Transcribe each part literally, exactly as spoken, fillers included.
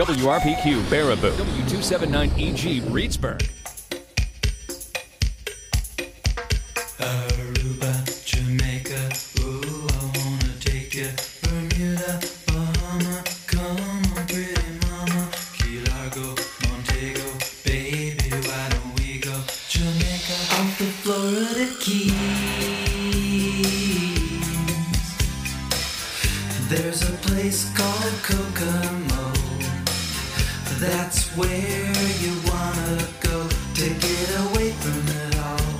W R P Q, Baraboo. W two seventy-nine E G, Reedsburg. Aruba, Jamaica, ooh, I wanna take you. Bermuda, Bahama, come on, pretty mama. Key Largo, Montego, baby, why don't we go? Jamaica, off the Florida Keys. There's a place called Kokomo. That's where you wanna go to get away from it all.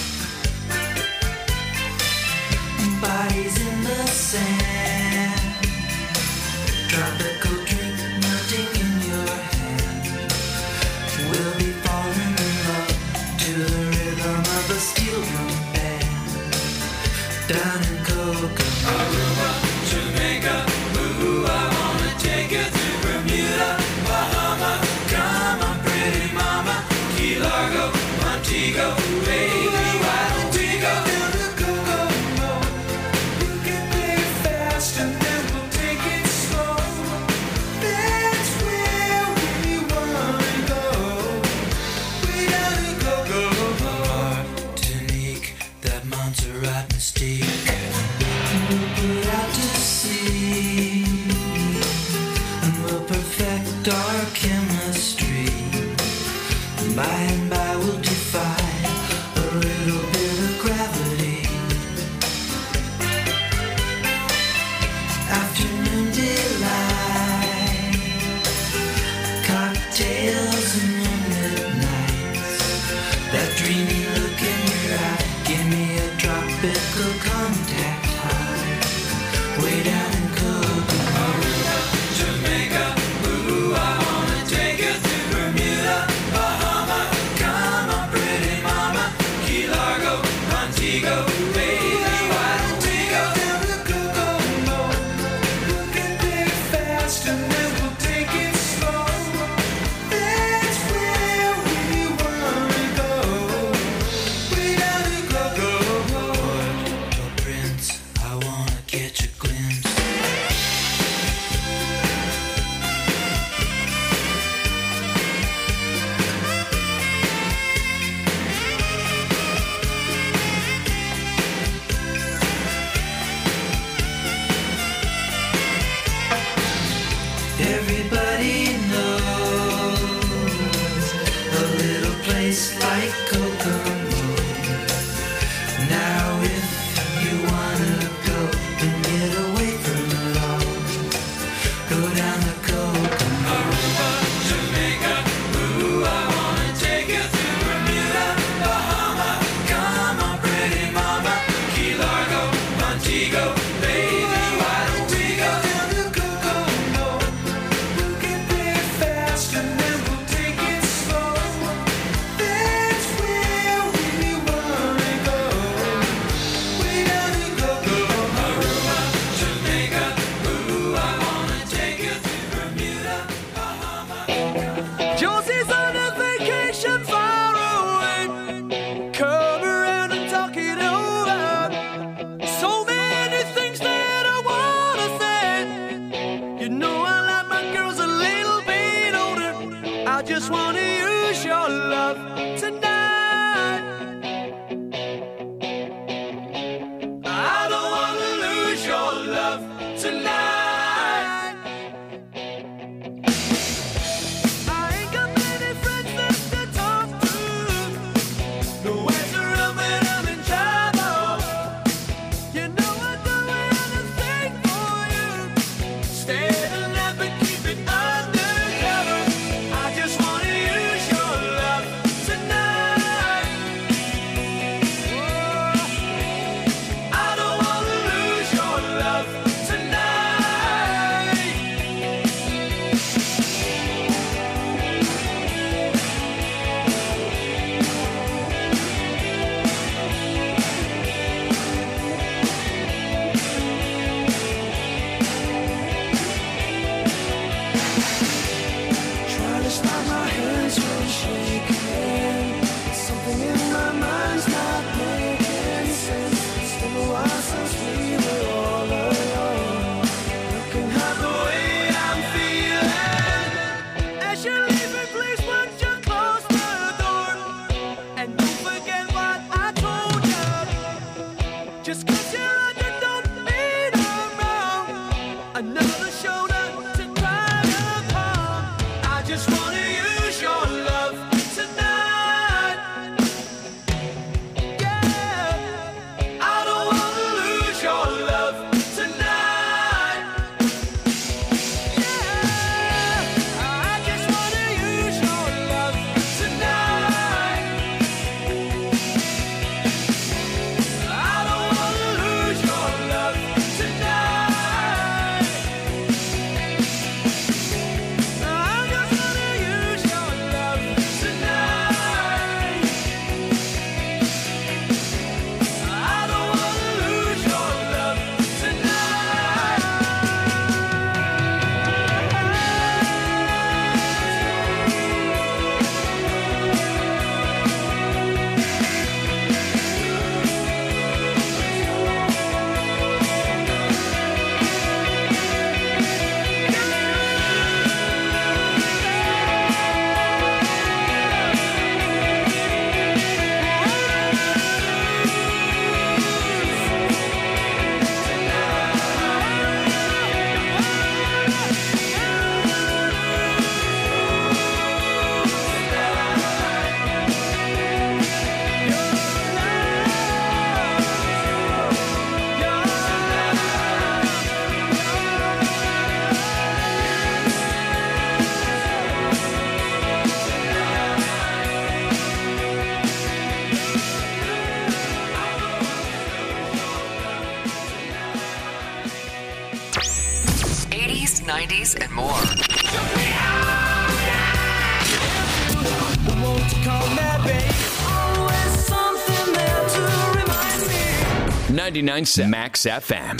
Bodies in the sand, tropical drink melting in your hand. We'll be falling in love to the rhythm of a steel drum band. Down in Kokomo, Aruba, Jamaica, ooh, I wanna take you to Bermuda, Bahama, come on, pretty mama. Key Largo, Montego, baby, why don't we go down to Kokomo? We can play it fast and then we'll take it slow. That's where we wanna go. Way down to Kokomo. Martinique, that Montserrat mystique. We'll put out to sea and we'll perfect our chemistry. By and by we'll defy a little bit of gravity. Afternoon delight, cocktails and moonlit nights. That dreamy look in your eye, give me a tropical contact high. Way down in Kokomo, Aruba, Jamaica, ooh, I wanna take you to Bermuda, Bahama, come on, pretty mama. Key Largo, Montego, baby, why don't we go down to Kokomo? We'll get there fast and then we'll take it slow. That's where we wanna go. Way down to Kokomo. Port-au-Prince, I wanna catch a glimpse. Everybody knows a little place like Kokomo. Now if you wanna go and get away from it all, go down to Kokomo. Aruba, Jamaica, ooh, I wanna take you to Bermuda, Bahama, come on, pretty mama. Key Largo, Montego, baby, why don't we go down to Kokomo? We'll get there fast and then we'll take it slow. That's where we wanna go. Way down to Kokomo, Aruba, Jamaica, ooh, I wanna take you to Bermuda, Bahama. Josie's on a vacation far away. Come around and talk it over. So many things that I wanna say. You know I like my girls a little bit older. I just wanna use your love tonight. I don't wanna lose your love tonight. I ain't got many friends left to talk to. Nowhere's around when I'm in trouble. You know I'd do anything for you. Stay alive and keep it undercover. I just wanna use your love tonight. oldies, and more. Won't you call me, babe? Always something there to remind me. ninety-nine point seven Max F M.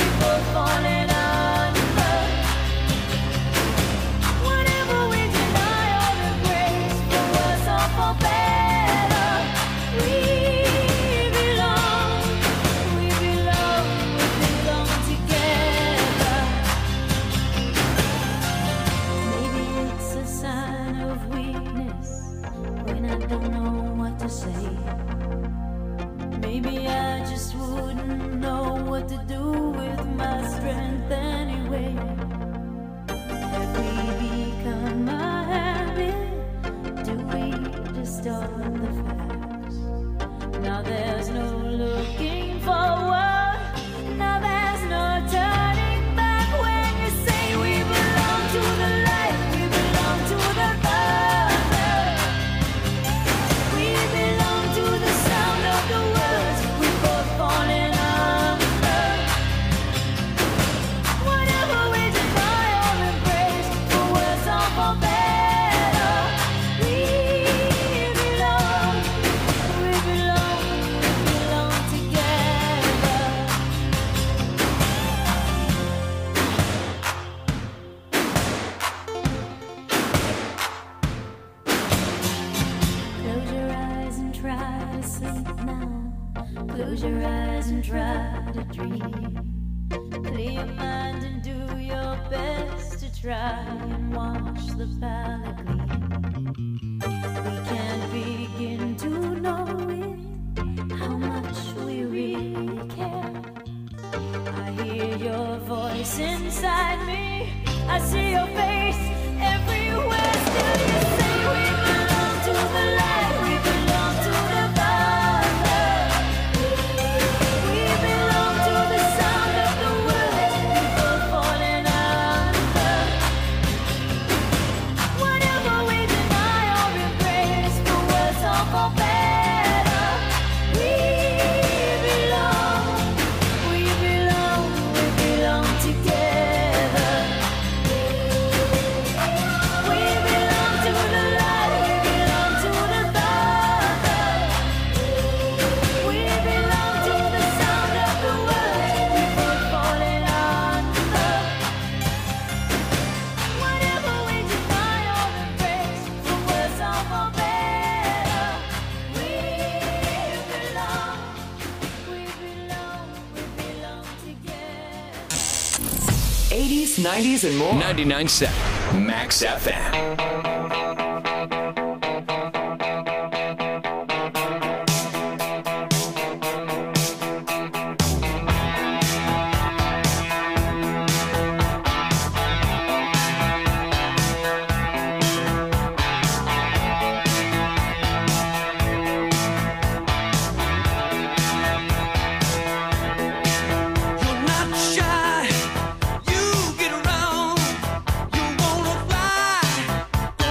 Whatever we deny. Close your eyes and try to dream. Clear your mind and do your best to try and watch the palette gleam. We can't begin to know it, how much we really care. I hear your voice inside me, I see your face everywhere. Still you say we belong to the light, we belong to the Father. We belong to the sound of the words before falling under. Whatever we deny or embrace, for worse or for better, we belong, we belong, we belong together. We belong to the light, we belong to the Father. We belong to the sound of the words before falling under. Whatever we deny or embrace, for worse or for better, we belong, we belong, we belong together. eighties, nineties, and more. ninety-nine point seven Max F M. You're not shy, you get around, you wanna fly, go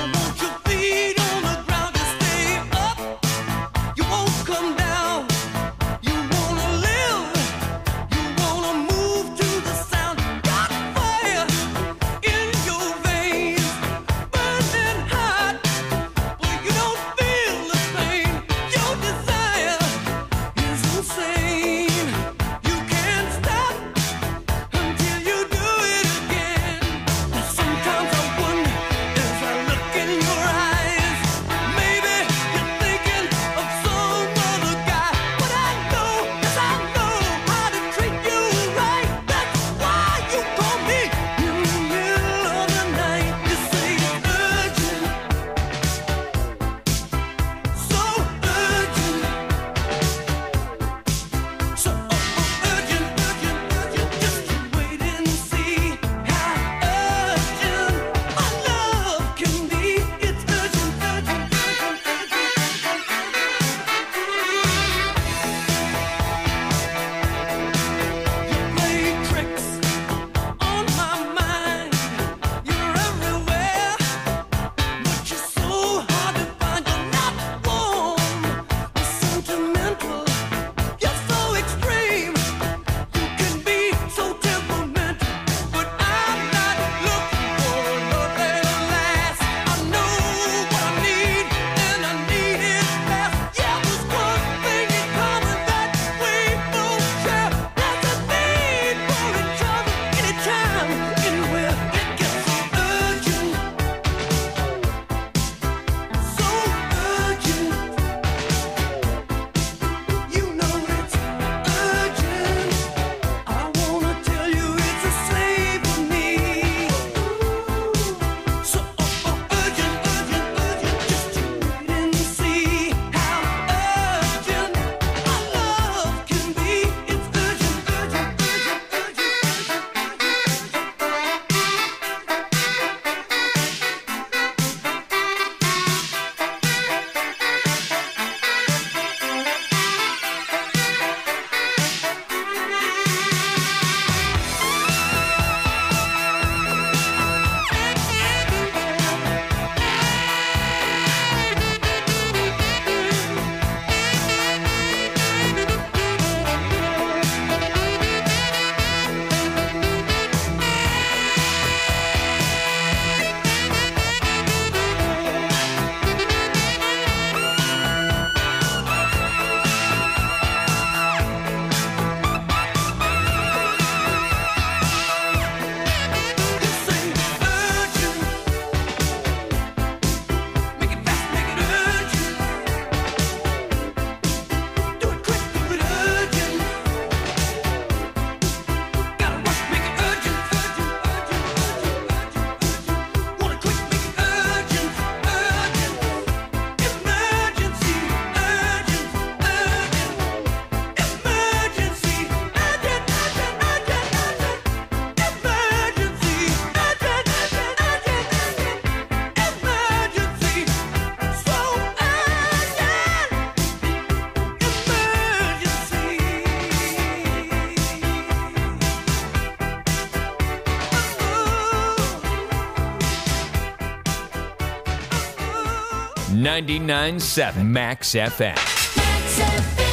ninety-nine point seven Max F M. Max F M.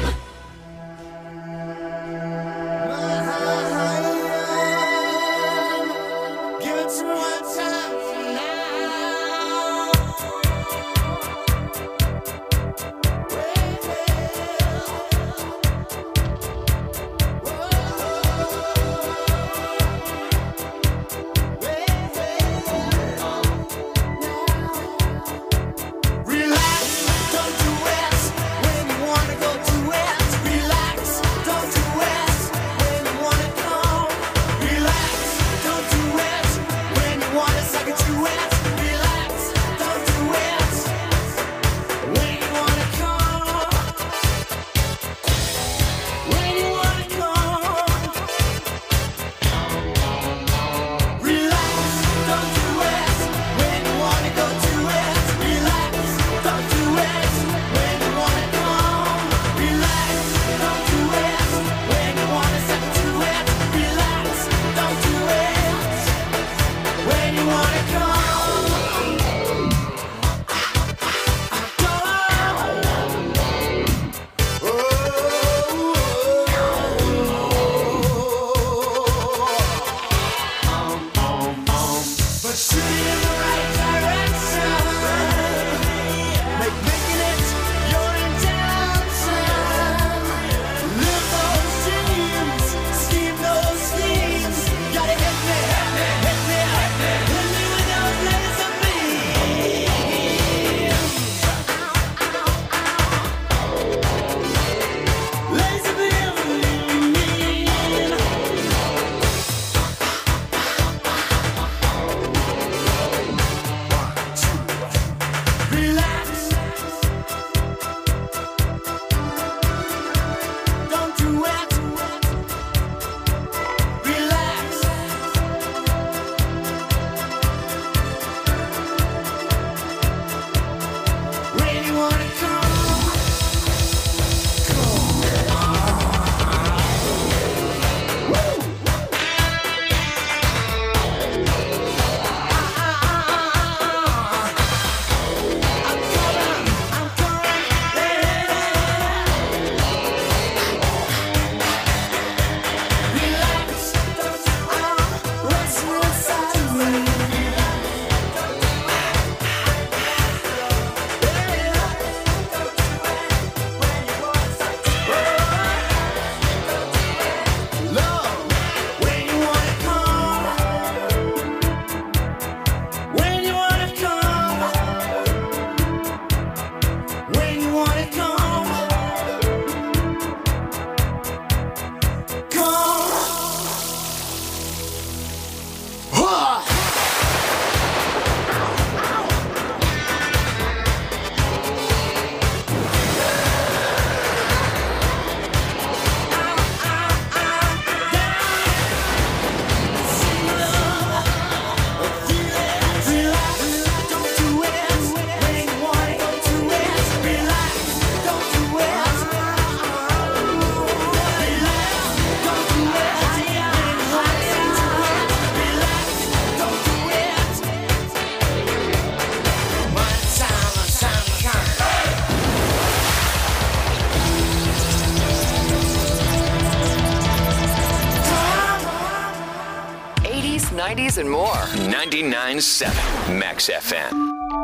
nineties and more. ninety-nine point seven Max F M.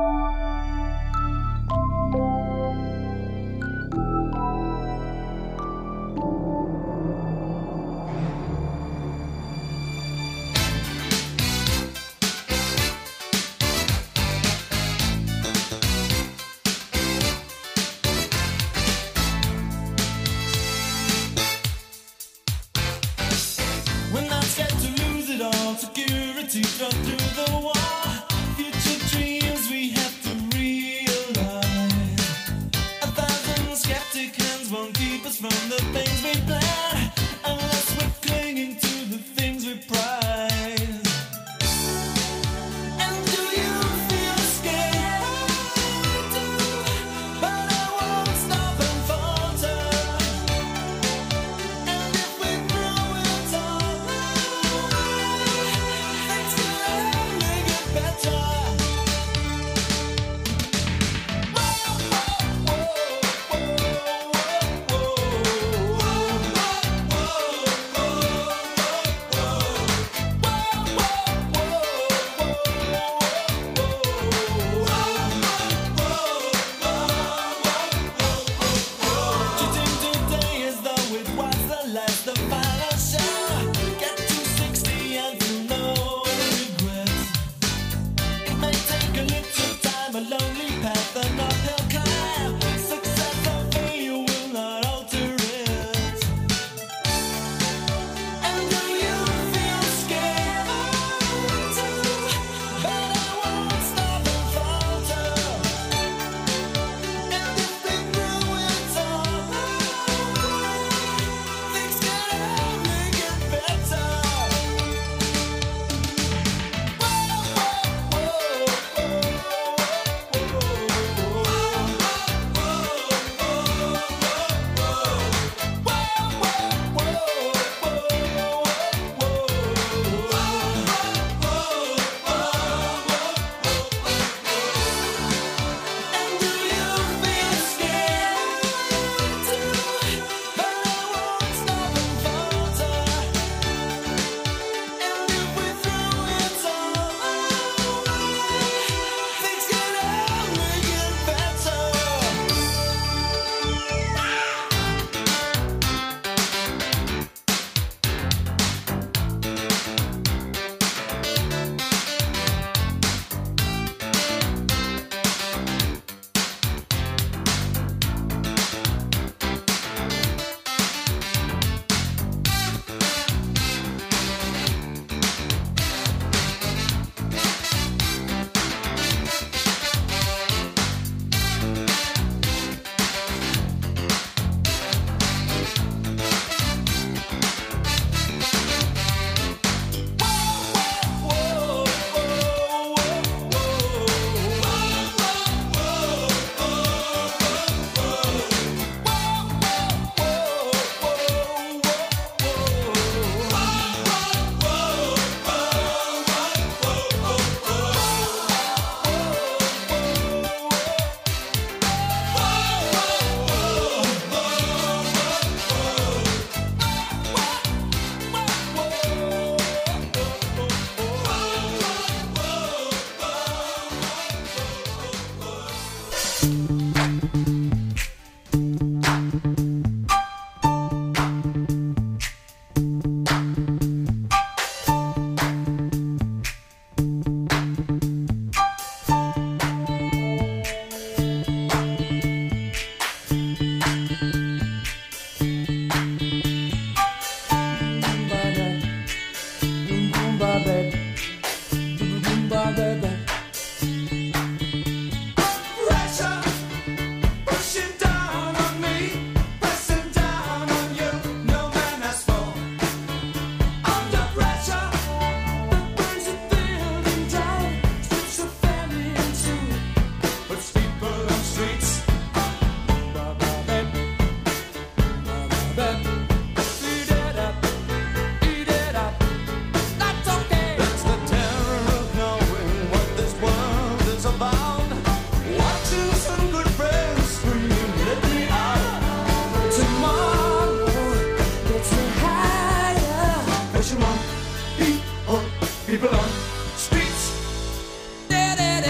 When I scared to lose it all, security cut through the wall. Future dreams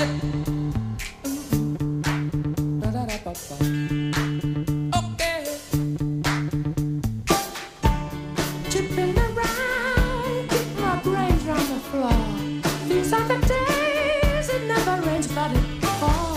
Tipping around, keep my brains round the floor. These are the days it never rains, but it falls.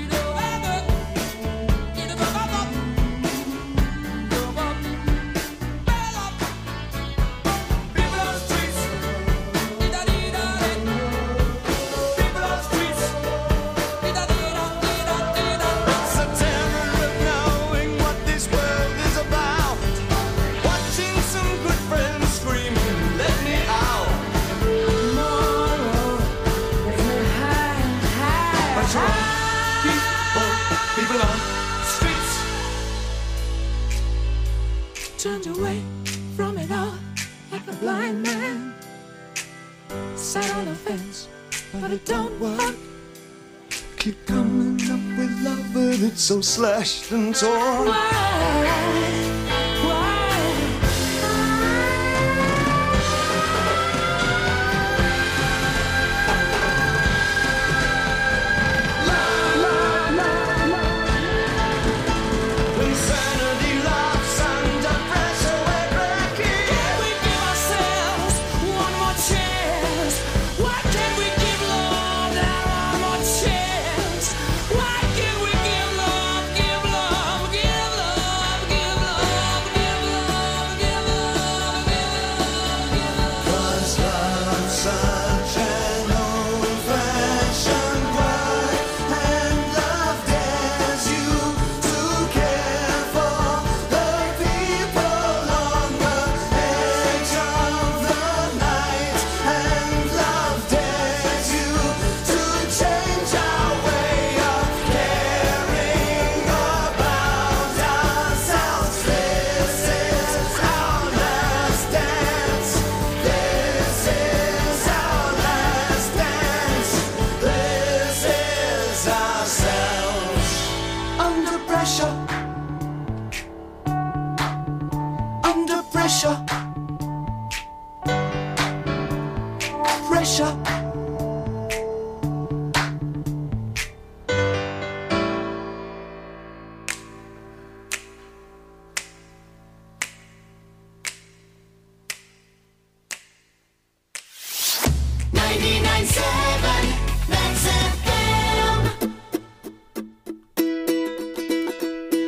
Turned away from it all like a blind man. Sat on the fence, but it don't work. Keep coming up with love, but it's so slashed and torn. Why? Why? Insanity laughs under pressure, we're breaking. Can we give ourselves one more chance? Why can't we give love that one more chance? Why can't we give love, give love, give love, give love, give love, give love, give love, give love? 'Cause love's such an old-fashioned word, and love dares you to care for the people on the edge of the night, and love dares you to change our way of caring about ourselves. This is our last dance. This is our last dance. This is ourselves. Under pressure. Under pressure. Pressure. ninety-nine point seven, that's F M.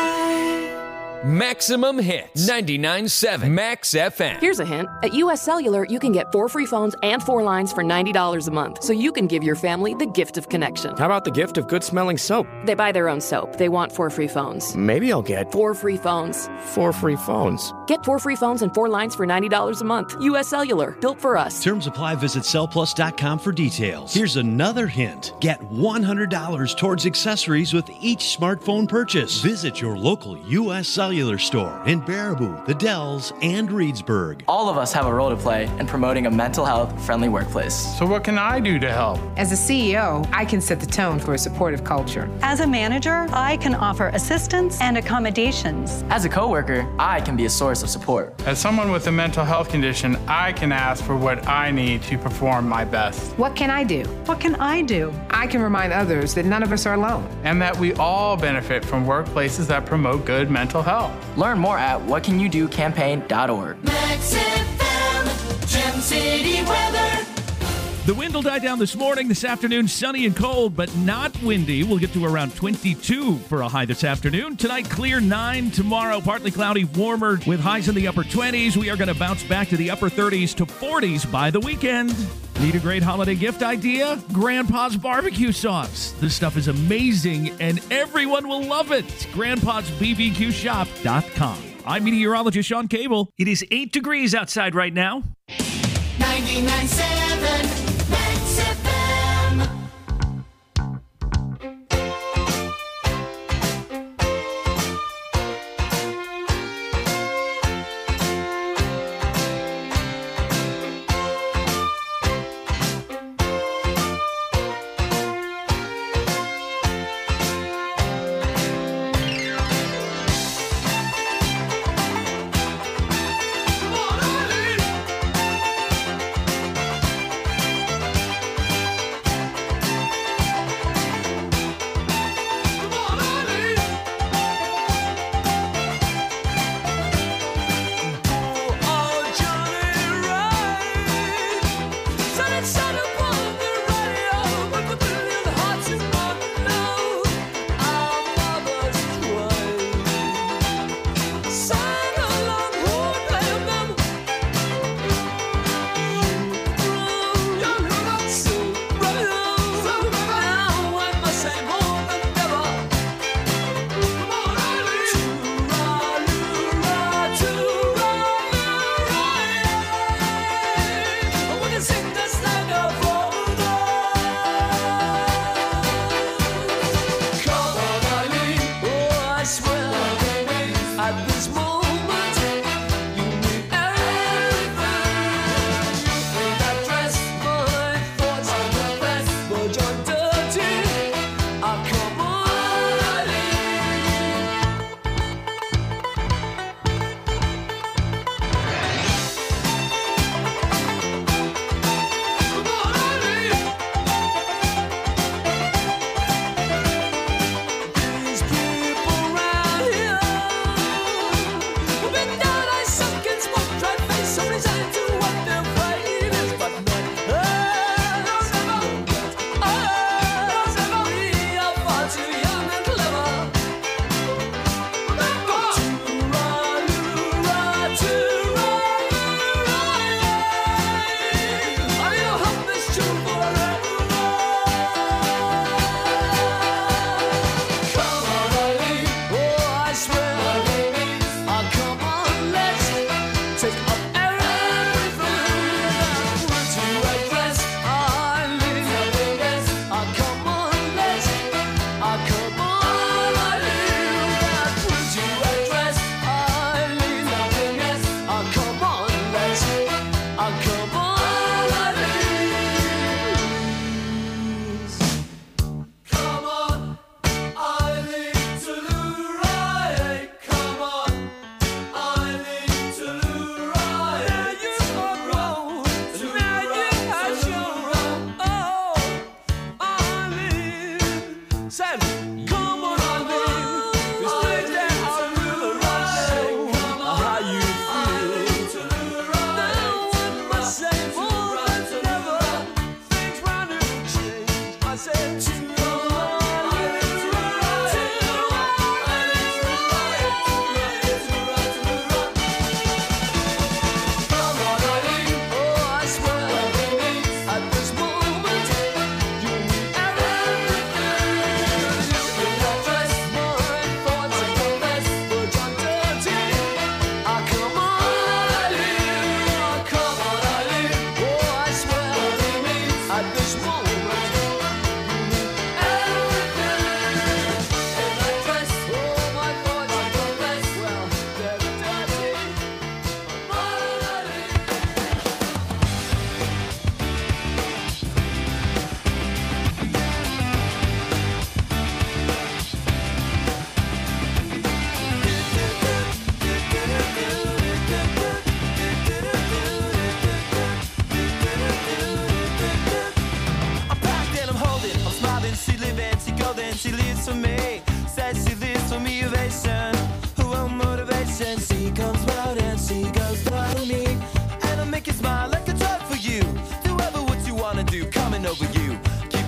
Maximum Hits. ninety-nine point seven Max F M. Here's a hint. At U S Cellular, you can get four free phones and four lines for ninety dollars a month, so you can give your family the gift of connection. How about the gift of good-smelling soap? They buy their own soap. They want four free phones. Maybe I'll get Four free phones. four free phones. Get four free phones and four lines for ninety dollars a month. U S Cellular. Built for us. Terms apply. Visit cell plus dot com for details. Here's another hint. Get one hundred dollars towards accessories with each smartphone purchase. Visit your local U S Cellular store in Baraboo, The Dells, and Reedsburg. All of us have a role to play in promoting a mental health friendly workplace. So what can I do to help? As a C E O, I can set the tone for a supportive culture. As a manager, I can offer assistance and accommodations. As a coworker, I can be a source of support. As someone with a mental health condition, I can ask for what I need to perform my best. What can I do? What can I do? I can remind others that none of us are alone. And that we all benefit from workplaces that promote good mental health. Learn more at what can you do campaign dot org. Max F M, Gem City weather. The wind will die down this morning. This afternoon, sunny and cold, but not windy. We'll get to around twenty-two for a high this afternoon. Tonight, clear nine. Tomorrow, partly cloudy, warmer with highs in the upper twenties. We are going to bounce back to the upper thirties to forties by the weekend. Need a great holiday gift idea? Grandpa's barbecue sauce. This stuff is amazing, and everyone will love it. grandpas b b q shop dot com. I'm meteorologist Sean Cable. It is eight degrees outside right now. ninety-nine point seven Max F M.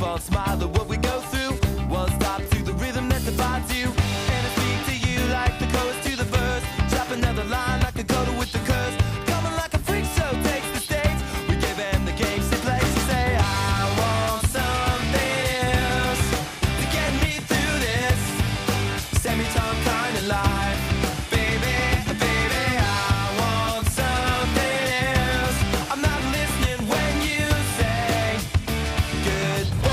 one smile of what we go through. One stop to the rhythm that divides you. And I speak to you like the chorus to the verse. Drop another line like a coda with the curse. Coming like a freak show takes the stage. We give them the games they play. So say I want something else to get me through this semi-time kind of life. Baby, baby, I want something else. I'm not listening when you say goodbye.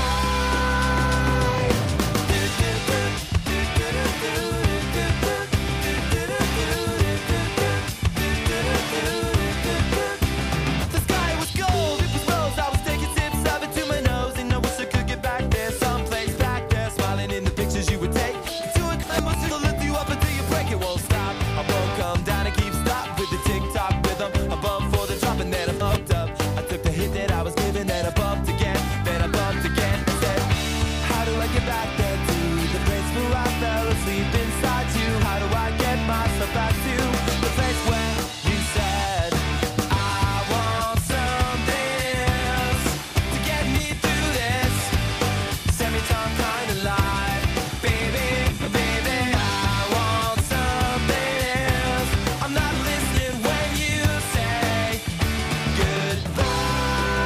The sky was gold, it was rose. I was taking sips of it to my nose, and I wish I could get back there, someplace back there, smiling in the pictures you would take. To a climb, it'll lift you up until you break. It won't stop. I won't come down and keep stop with the tick-tock rhythm. I bumped for the drop and then I bumped up. I took the hit that I was given, then I bumped again, then I bumped again. I said, how do I get back there to the place where I fell asleep inside you? How do I get myself back to the place where you said I want something else to get me through this semi-time kind of life? Baby, baby, I want something else. I'm not listening when you say goodbye.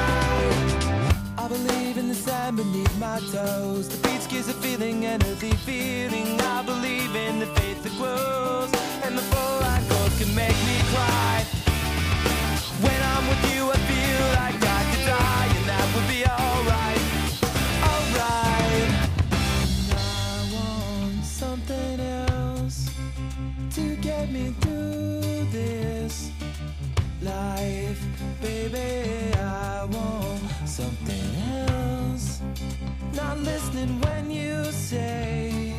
I believe in the sand beneath my toes. The beach gives a feeling, an earthy feeling. I believe in the faith that grows, and the full light goes can make me cry. When I'm with you, I feel like I could die, and that would be alright, alright. I want something else to get me through this life, baby. I want something else. Not listening when you say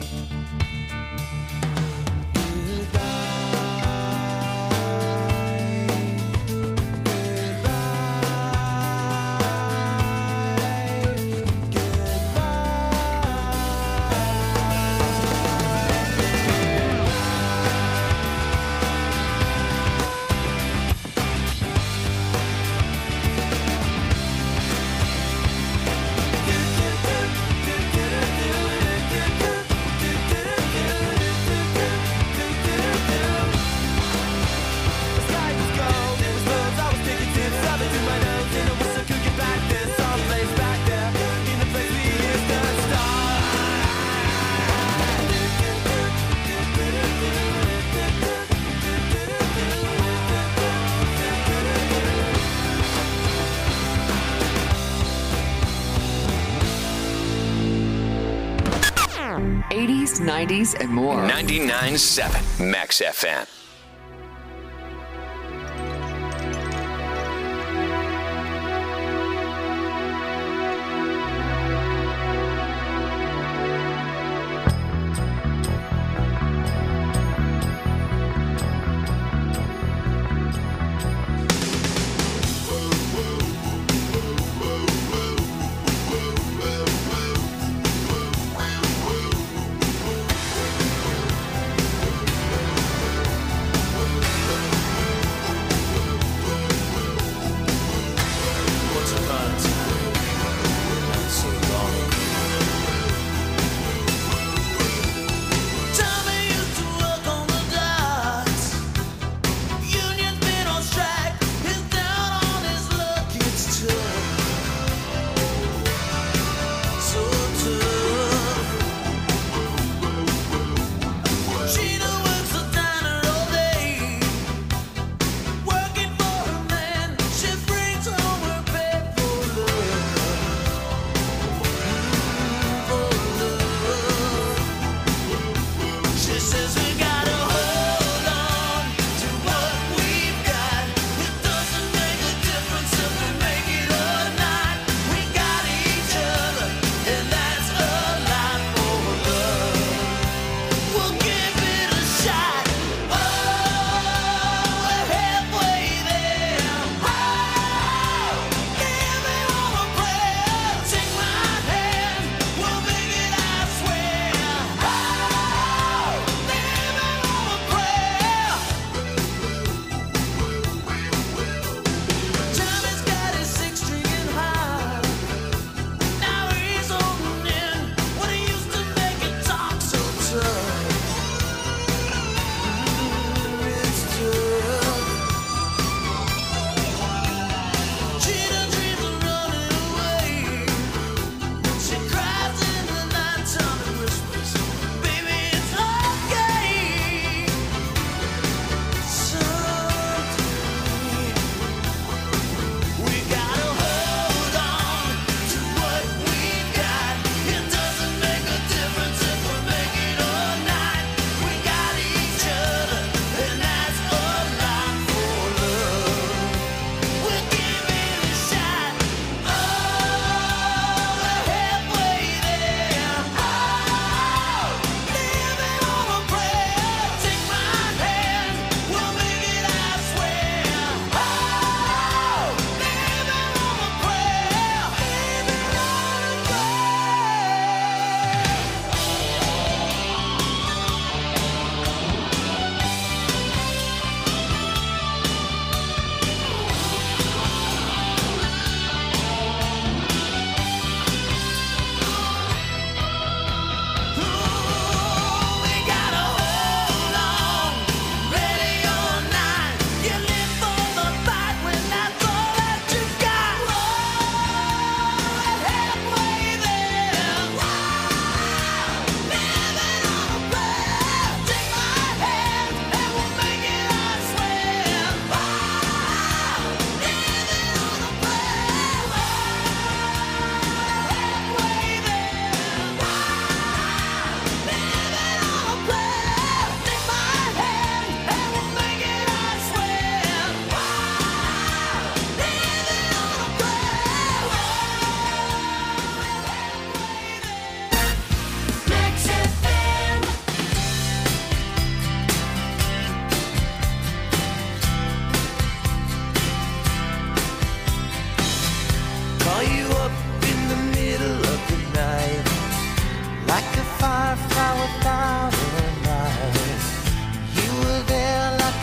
eighties, nineties, and more. ninety-nine point seven Max F M.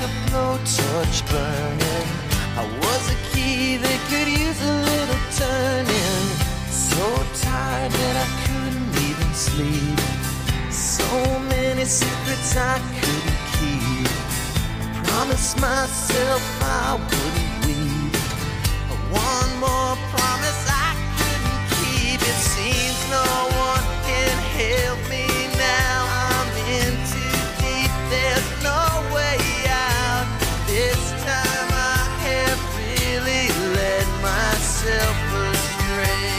a blowtorch burning. I was a key that could use a little turning. So tired that I couldn't even sleep. So many secrets I couldn't keep. I promised myself I wouldn't weep. One more promise I couldn't keep. It seems no one can help me now. I'm in too deep, there's no way out. This time I have really led myself astray.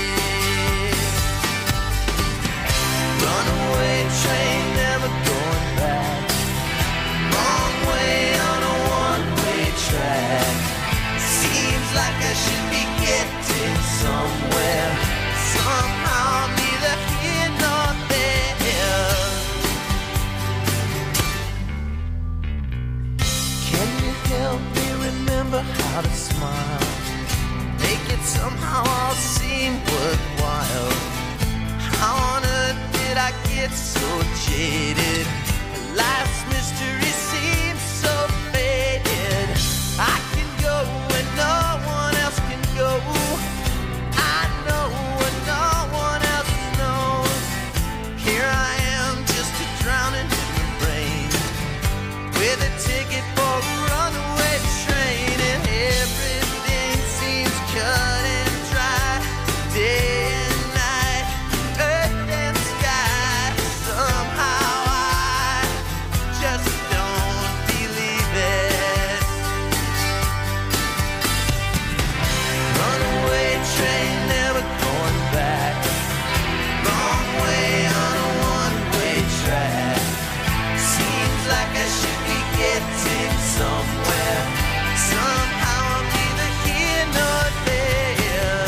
Runaway train, never going back. Wrong way on a one-way track. Seems like I should be getting somewhere. Somehow I'm neither here nor there. Can you help me remember how to smile? Make it somehow all seem worthwhile. How on earth did I get so jaded? Life's mystery seems so faded. I can go when no one else can go. I know when no one else knows. Here I am, just a drowning in the rain, with a ticket for a runaway train, and everything seems cut and dry. Day and night, earth and sky. Somehow I just don't believe it. Runaway train, never going back. Wrong way on a one-way track. Seems like I should be getting somewhere. Somehow I'm neither here nor there.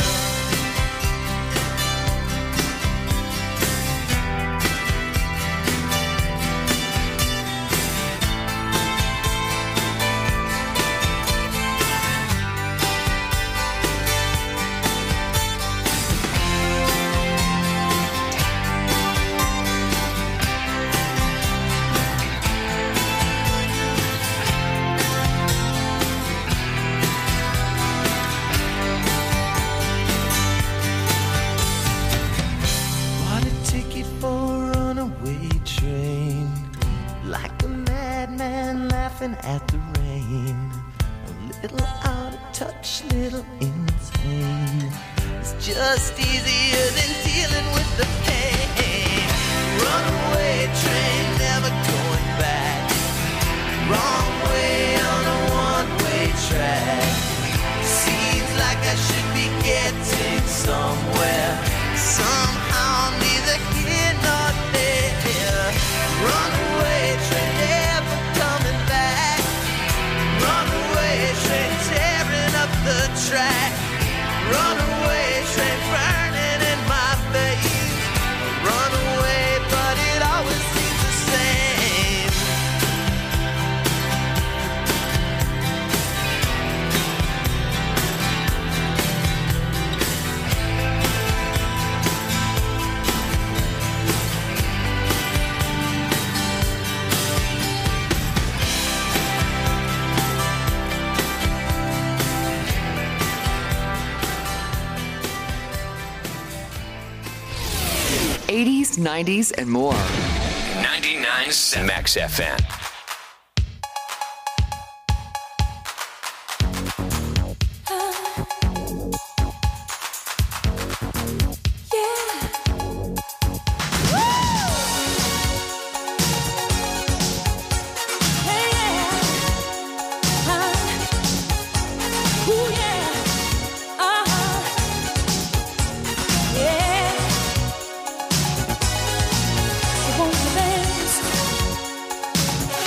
Bought a ticket for a runaway train, like a madman laughing at the rain. A little out of touch, little insane. It's just easier than dealing with the pain. Runaway train, never going back. Wrong way on a one-way track. Seems like I should be getting somewhere. Somehow I'm neither here nor there. Runaway train, never coming back. Runaway train, tearing up the track. Runaway train, burning in my face. Runaway, but it always seems the same. eighties, nineties, and more. ninety-nine Max F M. Won't you dance?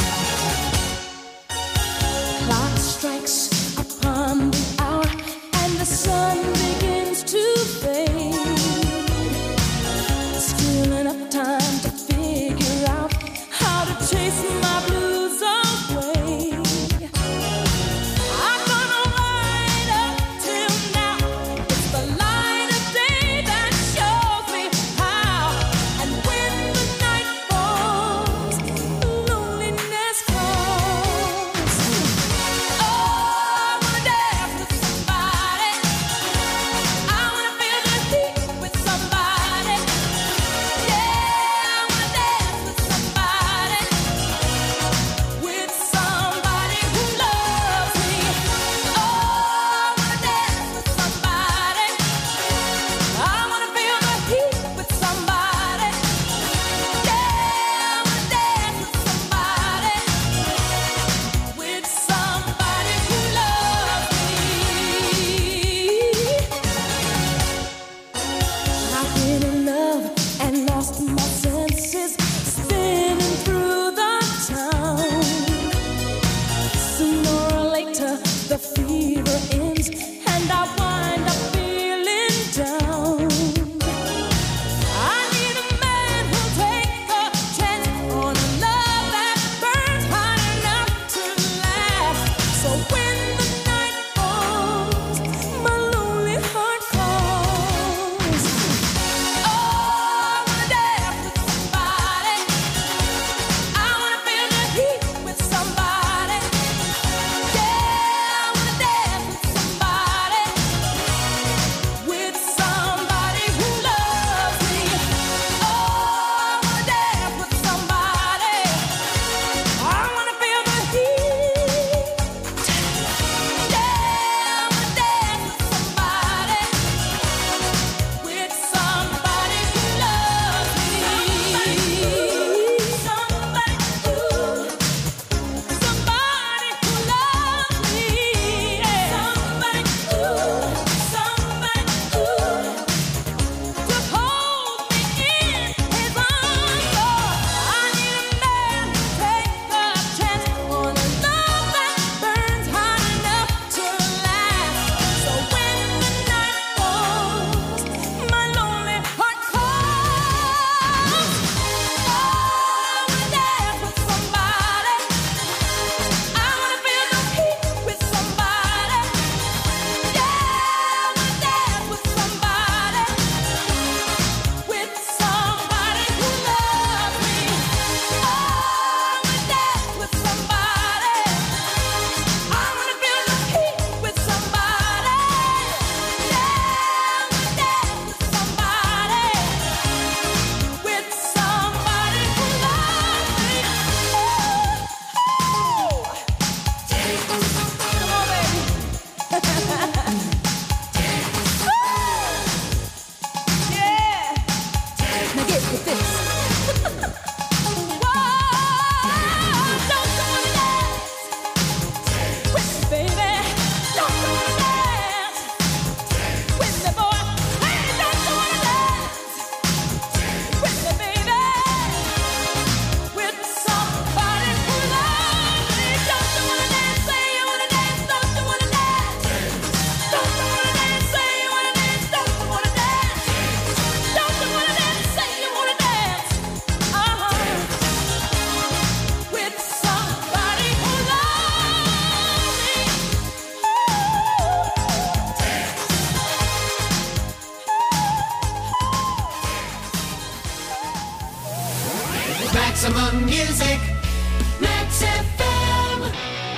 Maximum music, Max F M.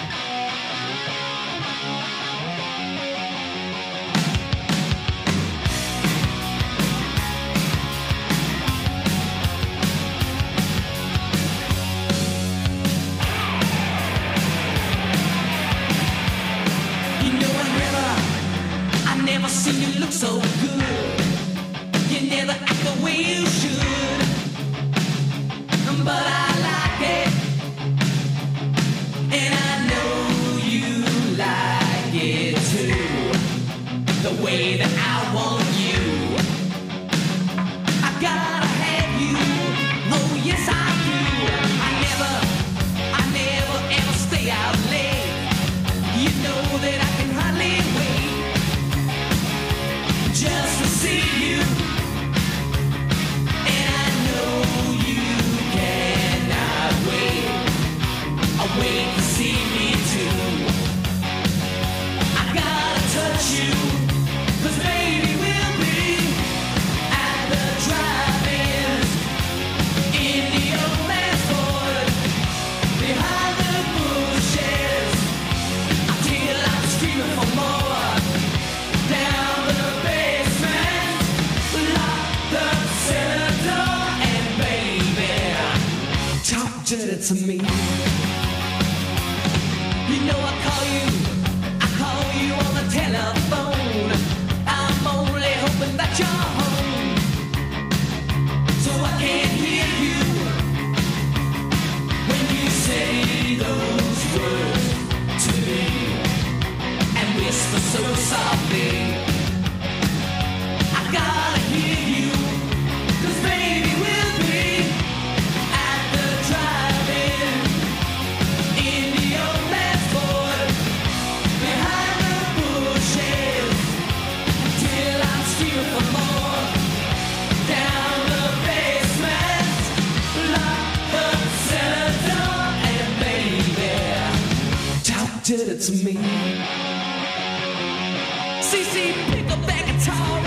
You know I never, I never seen you look so good. You never act the way you should, but I like it, and I know you like it too. The way that I want you, I gotta have you. Oh yes I do. I never, I never ever stay out late. You know that I can hardly wait just to see you. And I know you cannot wait. I wait to see me too. I gotta touch you, 'cause baby we'll be at the drive-ins in the old man's Ford, behind the bushes, until I'm screaming for more. Down the basement, lock the cellar door, and baby, talk dirty to me. You know I call you, I call you on the telephone. I'm only hoping that you're home, so I can hear you when you say those words to me and whisper so softly. I gotta hear you, 'cause baby we'll be at the drive-in in the old man's Ford, behind the bushes, till I'm screaming for more. Down the basement, lock the cellar door, and baby, talk dirty to me. C C, pick up that guitar